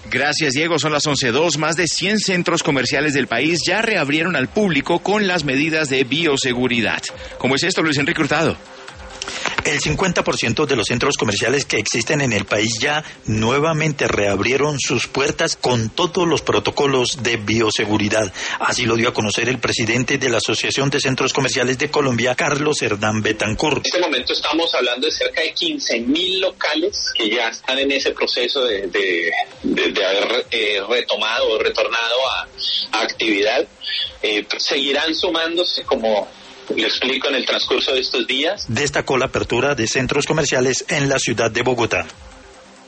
Gracias, Diego. Son las 11:02. Más de 100 centros comerciales del país ya reabrieron al público con las medidas de bioseguridad. ¿Cómo es esto, Luis Enrique Hurtado? El 50% de los centros comerciales que existen en el país ya nuevamente reabrieron sus puertas con todos los protocolos de bioseguridad. Así lo dio a conocer el presidente de la Asociación de Centros Comerciales de Colombia, Carlos Hernán Betancourt. En este momento estamos hablando de cerca de 15.000 locales que ya están en ese proceso de haber retomado o retornado a actividad. Seguirán sumándose, como le explico, en el transcurso de estos días. Destacó la apertura de centros comerciales en la ciudad de Bogotá.